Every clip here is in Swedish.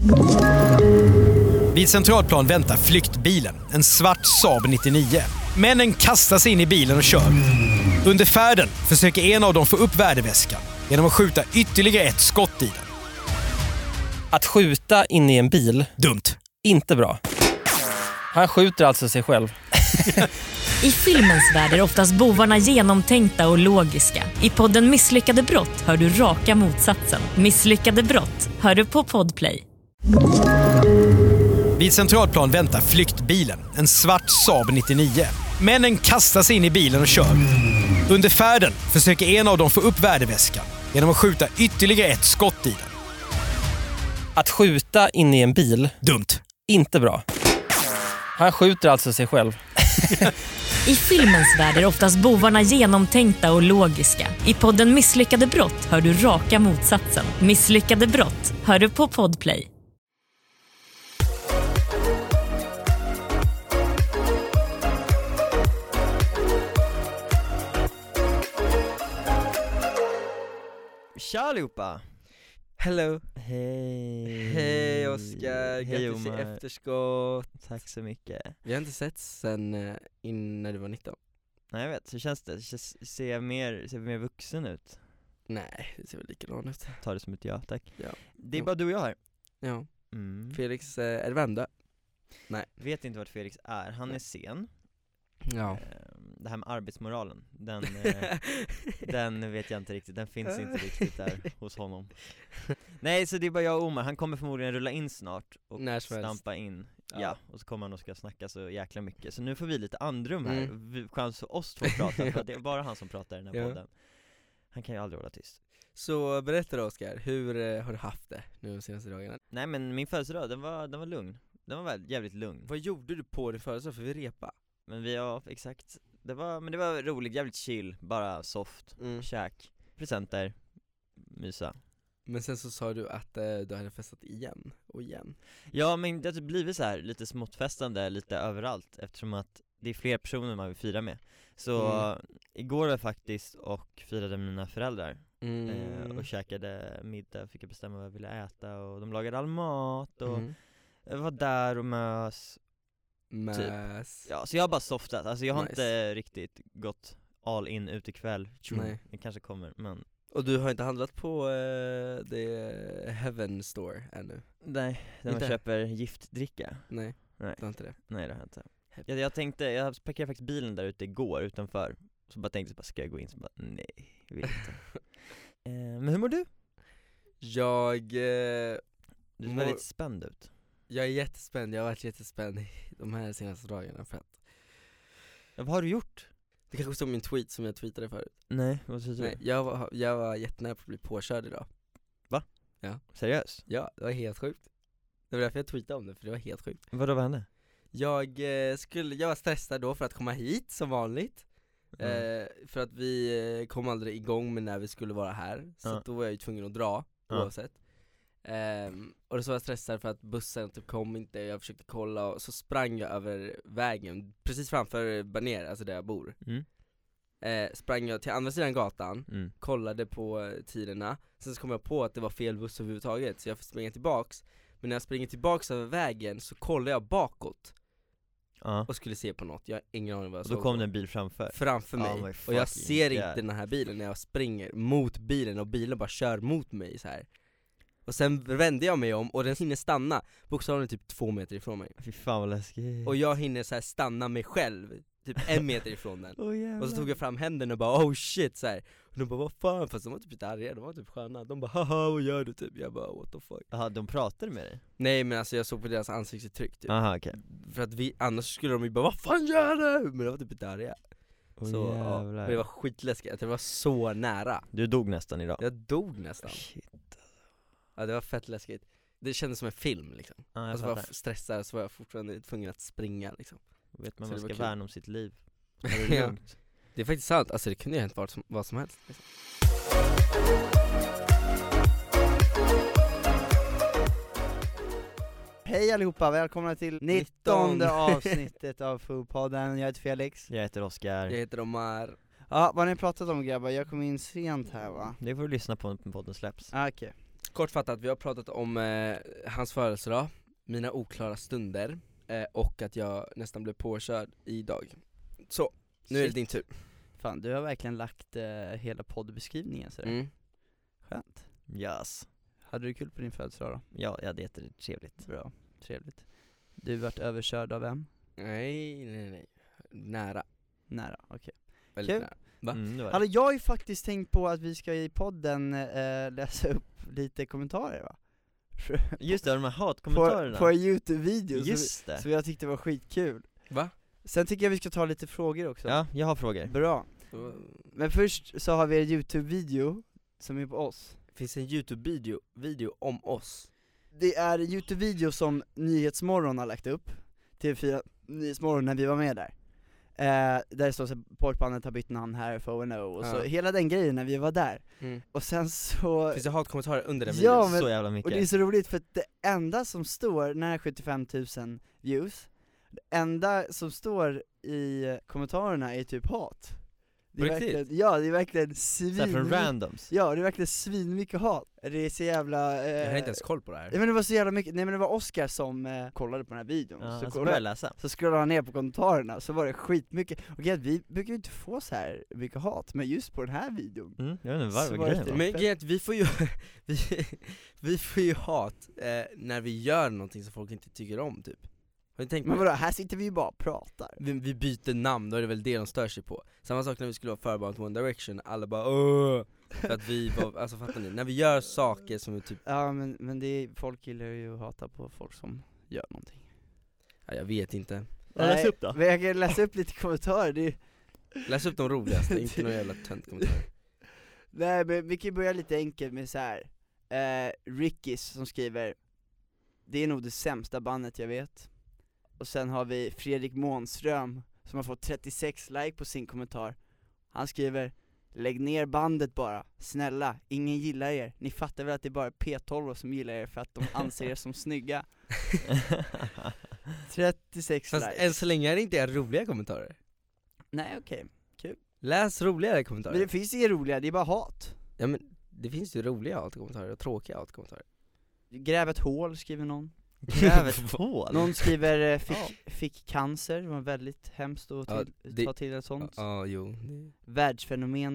Vid Centralplan väntar flyktbilen, en svart Saab 99. Männen kastar sig in i bilen och kör. Under färden försöker en av dem få upp värdeväskan genom att skjuta ytterligare ett skott i den. Att skjuta in i en bil, Dumt. inte bra. Han skjuter alltså sig själv. I filmens värld är oftast bovarna genomtänkta och logiska. I podden Misslyckade brott hör du raka motsatsen. Misslyckade brott hör du på Podplay. Vid Centralplan väntar flyktbilen, en svart Saab 99. Männen kastar sig in i bilen och kör. Under färden försöker en av dem få upp värdeväskan genom att skjuta ytterligare ett skott i den. Att skjuta in i en bil, Dumt. inte bra. Han skjuter alltså sig själv. I filmens värld är oftast bovarna genomtänkta och logiska. I podden Misslyckade brott hör du raka motsatsen. Misslyckade brott hör du på Podplay. Tja allihopa! Hello. Hej! Hej Oskar, Hej grattis i Omar. efterskott. Tack så mycket. Vi har inte sett sen när du var 19. Nej jag vet, hur känns det? Ser jag mer vuxen ut? Nej, det ser väl likadan ut. Ta det som ett ja, tack. Ja. Det är bara du och jag här. Ja. Mm. Felix, är det vända? Vet inte vart Felix är, han är sen. Ja. Det här med arbetsmoralen, den vet jag inte riktigt, den finns inte riktigt där hos honom. Nej, så det är bara jag och Omar, han kommer förmodligen rulla in snart och När som helst. stampa in. Ja. Ja, och så kommer han och ska snacka så jäkla mycket. Så nu får vi lite andrum här, Mm. chans för oss två att prata, för det är bara han som pratar i den här Ja. podden. Han kan ju aldrig hålla tyst. Så berätta då Oskar, hur har du haft det nu de senaste dagarna? Nej men min födelsedag, den var lugn. Den var väl jävligt lugn. Vad gjorde du på din födelsedag, för vi repa? Men exakt. Det var roligt, jävligt chill, bara soft, käk, presenter, mysa. Men sen så sa du att du hade festat igen och igen. Ja men det har typ blivit så här lite smått festande lite överallt, eftersom att det är fler personer man vill fira med. Så igår var jag faktiskt och firade med mina föräldrar och käkade middag, fick jag bestämma vad jag ville äta och de lagade all mat och jag var där och mös. Mäs. Ja, så jag har bara softat, alltså jag har Nice. inte riktigt gått all in ut ikväll. Nej. Det kanske kommer, men Och du har inte handlat på The Heaven Store ännu? nej, där man Inte? köper giftdricka. Nej, Nej. det har inte det. Nej, det har jag inte. Jag parkerade faktiskt bilen där ute igår utanför. Så bara tänkte jag, ska jag gå in? Så bara, nej, jag vill inte. Men hur mår du? Du ser väldigt spänd ut. Jag är jättespänd, jag har varit jättespänd de här senaste dagarna för att Ja, vad har du gjort? det kanske stod min tweet som jag tweetade förut. Nej, vad tycker Nej, du? jag var jättenära på att bli påkörd idag. Seriöst? Ja, det var helt sjukt. Det var därför jag tweetade om det, för det var helt sjukt. Vad hände? Jag var stressad då för att komma hit som vanligt. För att vi kom aldrig igång med när vi skulle vara här. Så att då var jag ju tvungen att dra oavsett. Och så var jag stressad för att bussen typ kom inte. Jag försökte kolla och så sprang jag över vägen precis framför Barner, alltså där jag bor. Sprang jag till andra sidan gatan, kollade på tiderna. Sen så kom jag på att det var fel buss överhuvudtaget, så jag får springa tillbaks. Men när jag springer tillbaks över vägen så kollar jag bakåt och skulle se på något. Jag har ingen aning vad jag såg. Då kom på. det en bil framför mig. Och jag ser inte den här bilen när jag springer mot bilen och bilen bara kör mot mig så här. Och sen vände jag mig om och den hinner stanna bokstavligen typ 2 meter ifrån mig. Fy fan vad läskigt. Och jag hinner så här stanna mig själv typ 1 meter ifrån den. Och så tog jag fram händerna och bara oh shit så här. Och de bara vad fan, fast de var typ lite arga, de var typ sköna. De bara haha vad gör du typ? Jag bara what the fuck. Jaha, de pratade med dig? Nej men alltså jag såg på deras ansiktsuttryck typ. Aha, okej. För att annars skulle de ju bara vad fan gör du? Men de var typ lite arga. Så jävlar. det var skitläskigt, det var så nära. Du dog nästan idag. Jag dog nästan. Shit. Ja, det var fett läskigt. Det kändes som en film liksom. Ja, Och så var jag stressad, så var jag fortfarande tvungen att springa liksom. Vet man Så man det var ska kul. värna om sitt liv. Ta det Ja. lugnt. Det är faktiskt sant, alltså det kunde ju hänt vad som helst liksom. Hej allihopa, välkomna till 19:e avsnittet av Foodpodden. Jag heter Felix. Jag heter Oskar. Jag heter Omar. Ja, vad har ni pratat om grabbar? Jag kom in sent här va? Det får du lyssna på när podden släpps. Okej. Kortfattat, vi har pratat om hans födelsedag, mina oklara stunder och att jag nästan blev påkörd idag. Så, nu är det din tur. Fan, du har verkligen lagt hela poddbeskrivningen sådär. Skönt. Yes. Hade du kul på din födelsedag då? Ja, det är jättetrevligt. Bra, trevligt. Du vart överkörd av vem? Nej. Nära. Nära, okej. Väldigt Kul. nära. Va? Det var det. Alltså jag har ju faktiskt tänkt på att vi ska i podden läsa upp lite kommentarer va? Just det, de här hatkommentarerna. På en YouTube-video Just det. som jag tyckte var skitkul. Va? Sen tycker jag vi ska ta lite frågor också. Ja, jag har frågor. Bra. Men först så har vi en YouTube-video som är på oss. Finns en YouTube-video om oss. Det är en YouTube-video som Nyhetsmorgon har lagt upp, TV4 Nyhetsmorgon när vi var med där. Där det står så pojkbandet har bytt namn här för ONO och så hela den grejen när vi var där. Och sen så finns det hatkommentarer under den ja, videon? men, så jävla mycket. och det är så roligt för att det enda som står, när 75 000 views, det enda som står i kommentarerna är typ hat. Det är verkligen, ja, det är verkligen Såhär från randoms. Ja, det är verkligen svinmycket hat. Det är så jävla jag har inte ens koll på det här. men det var så jävla mycket, nej men det var Oscar som kollade på den här videon. Ja, så började läsa. Så scrollade han ner på kommentarerna, så var det skitmycket. Och vi brukar ju inte få så här mycket hat, men just på den här videon Jag vet inte vad så var var det grejen var. Men grejen är att vi får ju vi får ju hat när vi gör någonting som folk inte tycker om typ. Har ni tänkt Men på vadå, här sitter vi ju bara och pratar. vi byter namn, då är det väl det de stör sig på. Samma sak när vi skulle vara förbarn till One Direction, alla bara åh, för att vi var, alltså fattar ni? När vi gör saker som är typ Ja men det är, folk gillar ju att hata på folk som gör någonting. ja, jag vet inte. Läs upp då. Men jag kan läsa upp lite kommentarer, det är... Läs upp de roligaste, inte några jävla tönt kommentarer. Nej men vi kan ju börja lite enkelt med så här. Rickys som skriver: det är nog det sämsta bandet jag vet. Och sen har vi Fredrik Månström som har fått 36 like på sin kommentar. Han skriver: lägg ner bandet bara, snälla, ingen gillar er. Ni fattar väl att det är bara P12 som gillar er för att de anser er som snygga. 36 Fast likes. än så länge är det inte roliga kommentarer. Nej okej. Läs roligare kommentarer. Men det finns inga roliga, det är bara hat. Ja men det finns ju roliga hatkommentarer och tråkiga hatkommentarer. Gräv ett hål skriver någon. Gräv ett hål. Någon skriver fick cancer, det var väldigt hemskt att ta till ett sånt. Ja, jo. Världsfenomen ...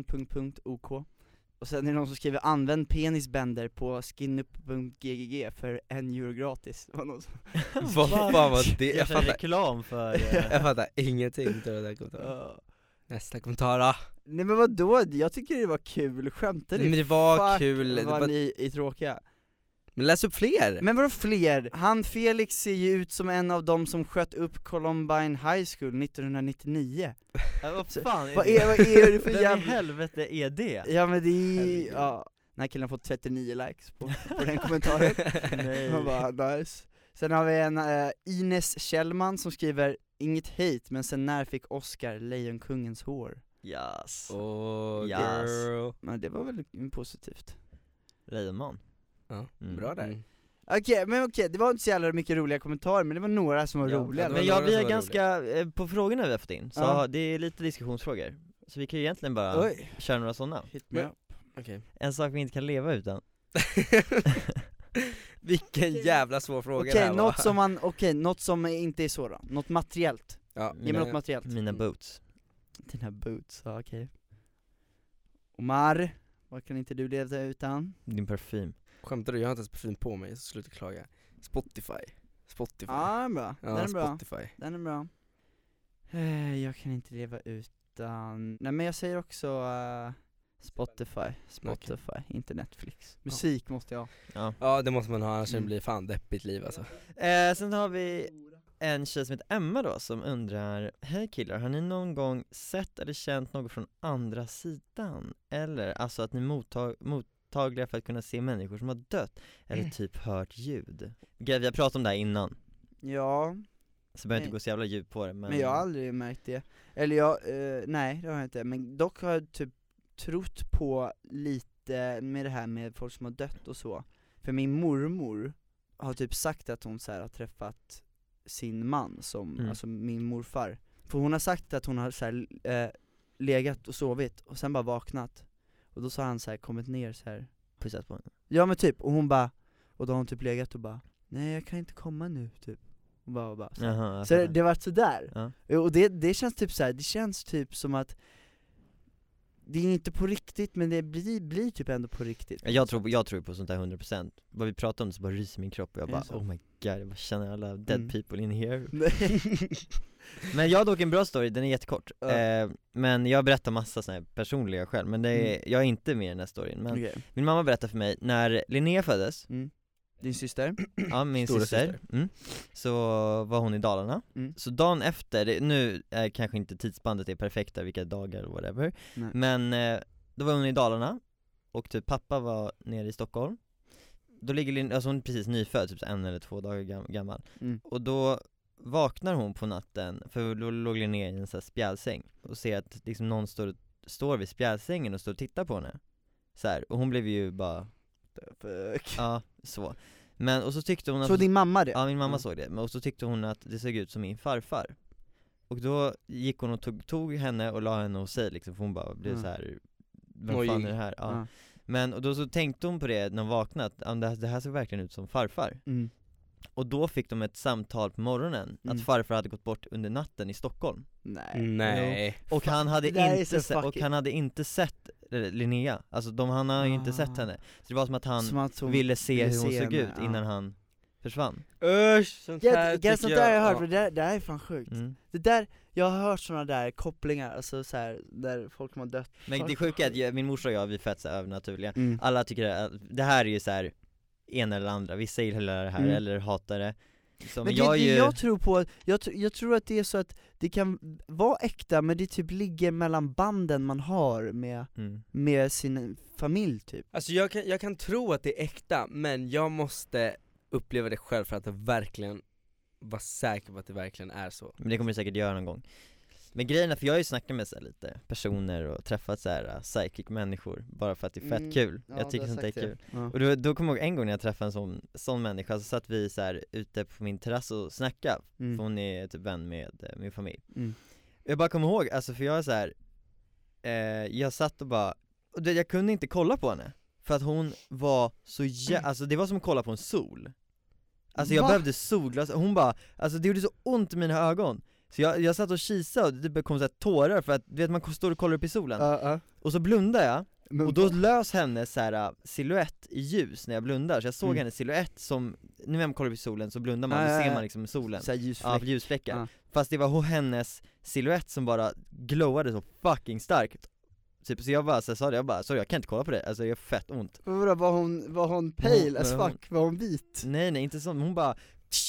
OK. Och sen är det någon som skriver: använd penisbänder på skinup.ggg för 1 euro gratis. Vad fan var det? Jag fattar reklam för jag fattar ingenting till det där kommentaret. Nästa kommentar då. Nej men vadå? Jag tycker det var kul, skämtade Nej, men det var Fuck, kul. Det vad var... ni är tråkiga. Men läs upp fler. Men vadå fler? Han Felix ser ju ut som en av dem som sköt upp Columbine High School 1999. vad fan Vad är det för Vem jävla... i helvete är det? Ja men det är... Ja, den här killen har fått 39 likes på den kommentaren. Nej. Man bara, nice. Sen har vi en Ines Kjellman som skriver: inget hate, men sen när fick Oscar Lejonkungens hår? Yes. Yes. Girl. Men det var väl positivt. Lejonman. Ja, Bra där. Okej, det var inte så jävla mycket roliga kommentarer, men det var några som var roliga. Men några vi som har var ganska, på frågorna vi har fått in, så Ja. det är lite diskussionsfrågor. Så vi kan ju egentligen bara köra några sådana. Hit me up. Okej. En sak vi inte kan leva utan. Vilken jävla svår fråga det här var. Något som inte är så då. Något materiellt. Ja, Ge mig något materiellt. Mina boots. Dina boots, ja okej. Omar, vad kan inte du leva utan? Din parfym. Skämtar du? Jag har inte ens parfym på mig, så sluta klaga. Spotify. Ja, den är bra. Ja, Den är bra. Spotify. Den är bra. Jag kan inte leva utan... Nej men jag säger också Spotify, inte Netflix. Musik måste jag ha. Ja, det måste man ha, annars blir fan deppigt liv alltså. Sen har vi en tjej som heter Emma då, som undrar: hej killar, har ni någon gång sett eller känt något från andra sidan? Eller alltså att ni mottagliga för att kunna se människor som har dött, eller typ hört ljud? Vi har pratat om det här innan, Ja, så behöver inte gå så jävla djupt på det, men jag har aldrig märkt det. Eller nej det har jag inte. Men dock har jag typ trott på lite med det här med folk som har dött och så. För min mormor har typ sagt att hon så här har träffat sin man som, alltså min morfar. För hon har sagt att hon har så här, legat och sovit och sen bara vaknat. Och då så har han så här kommit ner så här, pussat på henne. Ja men typ, och hon bara, och då har hon typ legat och bara, nej jag kan inte komma nu typ. Och bara så. Jaha, Så det var sådär. Ja. Och det känns typ så här, det känns typ som att det är inte på riktigt, men det blir typ ändå på riktigt. Jag tror på sånt där 100%. Vad vi pratade om så bara ryser min kropp och jag bara, så? oh my god, jag bara känner alla dead people in here. Nej. Men jag har dock en bra story, den är jättekort. Men jag berättar massa såna här personliga själv, men det är, jag är inte med i den här storyn. Men Okay. min mamma berättade för mig, när Linnea föddes, Din syster? ja, min syster. Så var hon i Dalarna. Så dagen efter, nu är kanske inte tidsbandet är perfekta, vilka dagar och whatever. Nej. Men då var hon i Dalarna, och typ pappa var nere i Stockholm. Då ligger alltså hon är precis nyfödd, typ 1 eller 2 dagar gammal. Och då vaknar hon på natten, för då låg Linnea i en sån här spjälsäng, och ser att liksom någon står vid spjälsängen och står och tittar på henne så här. Och hon blev ju bara Fuck. ja, så. Men och så tyckte hon att, så din mamma det? Ja, min mamma såg det. Men och så tyckte hon att det såg ut som min farfar. Och då gick hon och tog henne och la henne hos sig liksom, för hon bara blev så här, vad fan är det här? Ja. Men och då så tänkte hon på det när hon vaknade, att det här såg verkligen ut som farfar. Och då fick de ett samtal på morgonen att farfar hade gått bort under natten i Stockholm. Nej. Och han hade inte sett Linnea. Alltså han hade ju inte sett henne. Så det var som att han ville se hur hon såg ut innan han försvann. Sånt här sånt där har jag hört, det där är fan sjukt. Det där, jag har hört såna där kopplingar, alltså så här, där folk har dött. Men det sjuka är att min morsa och jag, vi är fett så övernaturliga. Alla tycker att det här är ju så här en eller andra, vissa gillar det här eller hatar det. Så, men jag tror på, jag tror att det är så att det kan vara äkta, men det typ ligger mellan banden man har med sin familj typ. Alltså jag kan tro att det är äkta, men jag måste uppleva det själv för att det verkligen vara säker på att det verkligen är så. Men det kommer du säkert göra någon gång. Men grejen är, för jag har ju snackat med så här lite personer och träffat så här psychic människor bara för att det är fett kul. Jag tycker sånt är kul. Och då kommer jag ihåg en gång när jag träffade en sån människa, så satt vi så här ute på min terrass och snackade, för hon är typ vän med min familj. Jag bara kommer ihåg, alltså för jag är så här, jag satt och bara, och jag kunde inte kolla på henne för att hon var så alltså det var som att kolla på en sol. Alltså jag behövde solglas, hon bara, alltså det gjorde så ont i mina ögon. Så jag satt och kisade och det kom så här tårar, för att du vet, man står och kollar upp i solen. Och så blundade jag, och då lös hennes så här silhuett i ljus när jag blundar. Så jag såg hennes silhuett som, nu när man kollar upp i solen så blundar man, då ser man liksom solen. Så här ljusfläckar. Fast det var hennes silhuett som bara glowade så fucking starkt. Typ, så jag bara så sa det, sorry, jag kan inte kolla på det, alltså det är fett ont. Var hon pale as fuck? Var hon vit? Nej, inte så. Hon bara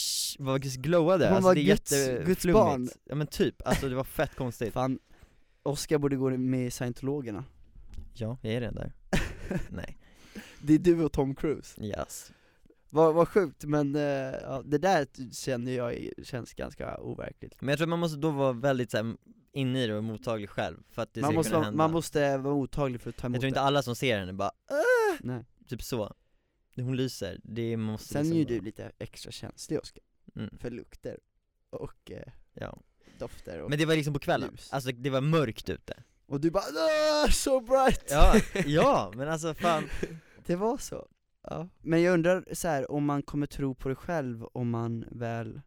glowade. Hon alltså, var det är Guds barn. Ja men typ, alltså det var fett konstigt. Fan, Oscar borde gå med i Scientologerna. Ja, jag är redan där. Nej. Det är du och Tom Cruise. Yes. Vad sjukt, men det där känner jag känns ganska overkligt. Men jag tror att man måste då vara väldigt så här, inne i det och mottaglig själv för att det ska kunna hända. Man måste vara mottaglig för att ta emot. Jag tror inte alla som ser henne bara nej. Typ så. Hon lyser, det måste. Sen liksom är ju du lite extra känslig, Oscar, för lukter och dofter och men det var liksom på kvällen ljus. Alltså det var mörkt ute. Och du bara so bright. Ja, men alltså fan. Det var så. Ja. Men jag undrar så här, om man kommer tro på det själv, om man väl.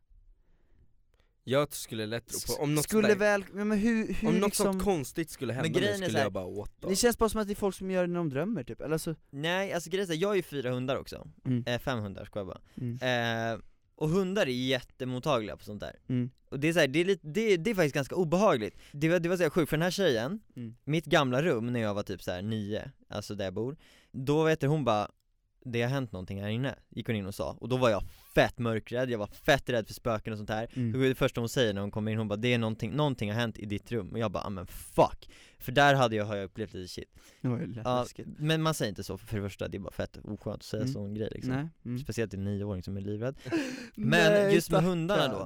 Jag skulle lätt tro på, om något skulle väl, men hur om något liksom, sånt konstigt skulle hända, men skulle jag bara åt. Det känns bara som att det är folk som gör det när de drömmer typ, eller så. Nej, alltså grejen är, jag har ju 4 hundar också. 5 hundar ska jag bara. Och hundar är jättemottagliga på sånt där. Och det är så här, det är faktiskt ganska obehagligt. Det var så här sjukt, för den här tjejen, mitt gamla rum när jag var typ så här 9, alltså där jag bor, då vet du, hon bara, det har hänt någonting här inne, gick hon in och sa. Och då var jag fett mörkrädd, jag var fett rädd för spöken och sånt här. Då är det första hon säger när hon kommer in, hon bara, det är någonting har hänt i ditt rum. Och jag bara, men fuck. För där har jag upplevt lite shit. Men man säger inte så, för det första, det är bara fett oskönt att säga sån grej liksom. Speciellt till en 9-åring som är livrädd. Men just med hundarna då,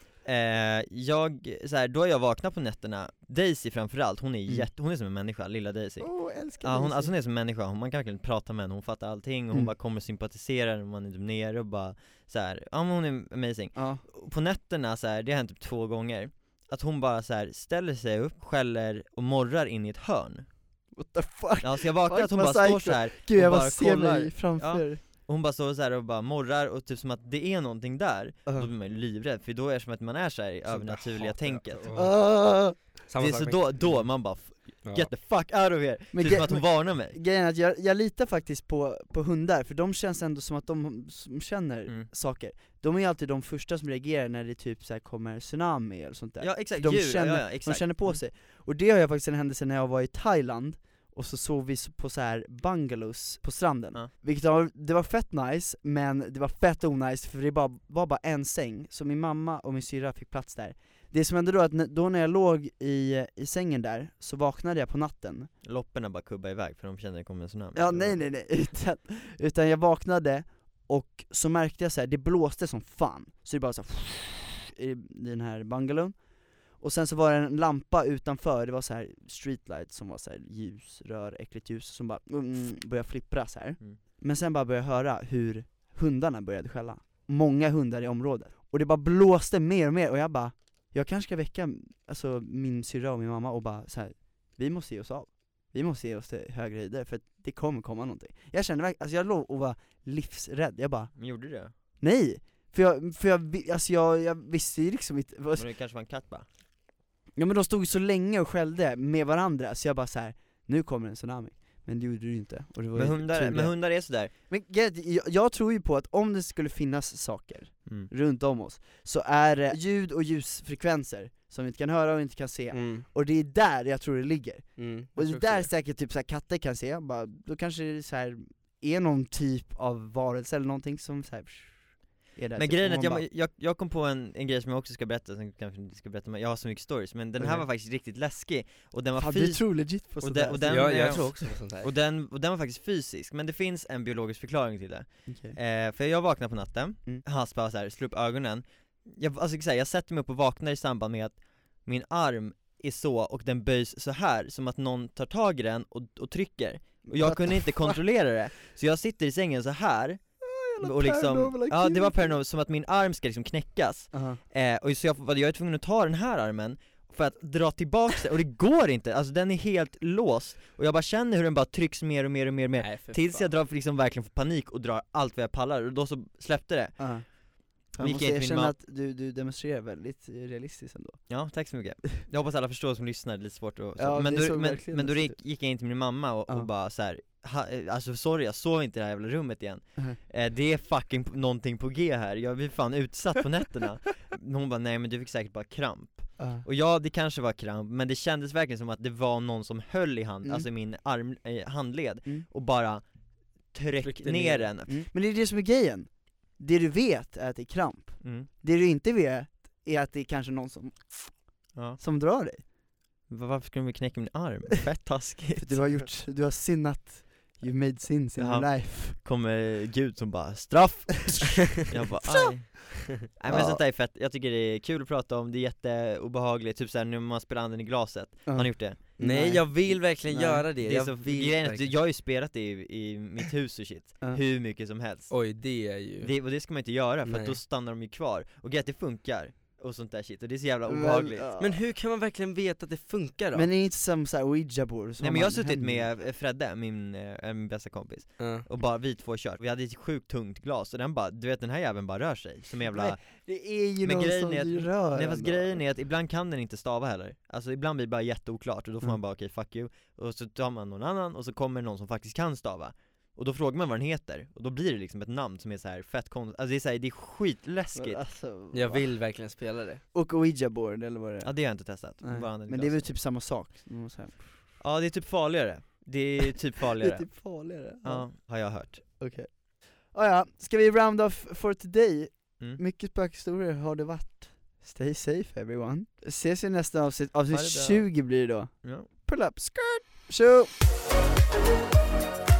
då har jag vaknat på nätterna. Daisy framförallt, hon är hon är som en människa, lilla Daisy. Älskar Daisy. Hon är som en människa, man kan verkligen prata med henne, hon fattar allting och hon bara kommer sympatisera när man är typ nere och bara så här, men hon är amazing. På nätterna så här, det har hänt typ 2 gånger att hon bara så här ställer sig upp, skäller och morrar in i ett hörn. what the fuck? Ja, så jag vaknar att hon Fuck, bara vad står psycho. så här Gud, jag och bara ser mig framför. Ja. Och hon bara står så här och bara morrar och typ som att det är någonting där. Då Uh. blir man ju livrädd, för då är det som att man är så här i övernaturliga tänket. Samma Det är sak så med- då man bara get the fuck out of here. Men typ som att hon varnar mig. Grejen är att jag litar faktiskt på hundar, för de känns ändå som att de som känner saker. De är ju alltid de första som reagerar när det typ så här kommer tsunami eller sånt där. Ja exakt, De djur, känner, ja, exakt. de känner på sig. Och det har jag faktiskt en händelse när jag var i Thailand, och så sov vi på så här bungalows på stranden. Ja. Vilket det var fett nice, men det var fett onajs, för det var bara en säng, så min mamma och min syrra fick plats där. Det som hände då, att då när jag låg i sängen där, så vaknade jag på natten. Lopporna bara kubba iväg för de känner det kommer en tsunami. Ja nej, utan jag vaknade, och så märkte jag så här, det blåste som fan. Så det bara så här, i den här bungalowen. Och sen så var det en lampa utanför, det var så här streetlight som var så här ljusrör, äckligt ljus, som bara började flippra så här. Men sen bara började jag höra hur hundarna började skälla. Många hundar i området. Och det bara blåste mer och mer, och jag kanske ska väcka alltså min syrra och min mamma och bara så här, vi måste ge oss av. Vi måste ge oss till högre höjder, för att det kommer komma någonting. Jag kände verkligen, alltså jag låg och var livsrädd. Jag bara, Men gjorde du det? nej! För jag visste ju liksom inte. Men det kanske var en katt bara. Ja, men de stod så länge och skällde med varandra, så jag bara så här: nu kommer en tsunami. Men det gjorde det ju inte. Och det var Men hundar är sådär. Men jag tror ju på att om det skulle finnas saker runt om oss, så är det ljud och ljusfrekvenser som vi inte kan höra och inte kan se. Och det är där jag tror det ligger. Och det är där säkert typ så här katter kan se. Bara, då kanske det så här är någon typ av varelse eller någonting som så här är där. Men typ, grejen är att jag kom på en grej som jag också ska berätta, sen kanske inte ska berätta, men jag har så mycket stories, men den här var faktiskt riktigt läskig, och den var du tror legit på sådär. Jag tror också på sånt här. Och den var faktiskt fysisk, men det finns en biologisk förklaring till det. Okay. För jag vaknade på natten, bara så här, slår upp ögonen. Jag sätter mig upp och vaknar i samband med att min arm är så, och den böjs så här, som att någon tar tag i den och trycker. Och jag kunde inte kontrollera det, så jag sitter i sängen så här. Och liksom, ja, det var paranormal, som att min arm ska liksom knäckas. Och så jag är tvungen att ta den här armen för att dra tillbaka det, och det går inte, alltså den är helt låst. Och jag bara känner hur den bara trycks mer och mer och mer och mer. Nej, tills jag drar liksom verkligen får panik och drar allt vad jag pallar, och då så släppte det. Jag måste erkänna att du demonstrerar väldigt realistiskt ändå. Ja, tack så mycket. Jag hoppas alla förstår som lyssnar, det är lite svårt att, ja, men då gick jag in till min mamma och bara så här: alltså sorry, jag sov inte i det här jävla rummet igen. Det är fucking någonting på G här, jag blir fan utsatt på nätterna. Hon bara, nej men du fick säkert bara kramp. Och ja, det kanske var kramp, men det kändes verkligen som att det var någon som höll i alltså min handled och bara tryckte ner den. Men det är det som är grejen. Det du vet är att det är kramp. Det du inte vet är att det är kanske någon som drar dig. Varför ska de knäcka min arm? Fett taskigt. Du har sinnat. You made sins in your life. Kommer Gud som bara, straff! Jag bara, aj. Nej men sånt där är fett, jag tycker det är kul att prata om, det är jätteobehagligt. Typ såhär när man spelar anden i glaset. Har ni gjort det? Nej, jag vill verkligen göra det. Jag har ju spelat det i mitt hus och shit, hur mycket som helst. Oj, det är ju och det ska man inte göra, för att då stannar de ju kvar. Och det funkar och sånt där shit, och det är så jävla obehagligt. Men hur kan man verkligen veta att det funkar då? Men det är inte som såhär Ouija-board. Nej men jag har suttit med Fredde, min bästa kompis, och bara vi två kört. Vi hade ett sjukt tungt glas, och den bara, du vet den här jäveln bara rör sig som jävla. Nej, det är ju någon som rör. Nej, fast grejen är att ibland kan den inte stava heller. Alltså ibland blir det bara jätteoklart, och då får man bara okej, fuck you. Och så tar man någon annan, och så kommer någon som faktiskt kan stava. Och då frågar man vad den heter, och då blir det liksom ett namn som är så här fett konstigt. Alltså det är så här, det är skitläskigt. Alltså, jag vill verkligen spela det. Och Ouija-board eller vad det är. Ja, det har jag inte testat. Men det är väl typ samma sak. Ja, det är typ farligare. Det är typ farligare. Det är typ farligare. Ja, har jag hört. Okej. Ja, ska vi round off for today? Mycket spökhistorier har det varit. Stay safe everyone. Ses i nästa avsnitt. Avsnitt 20 blir det då. Ja. Pull up, skirt, show!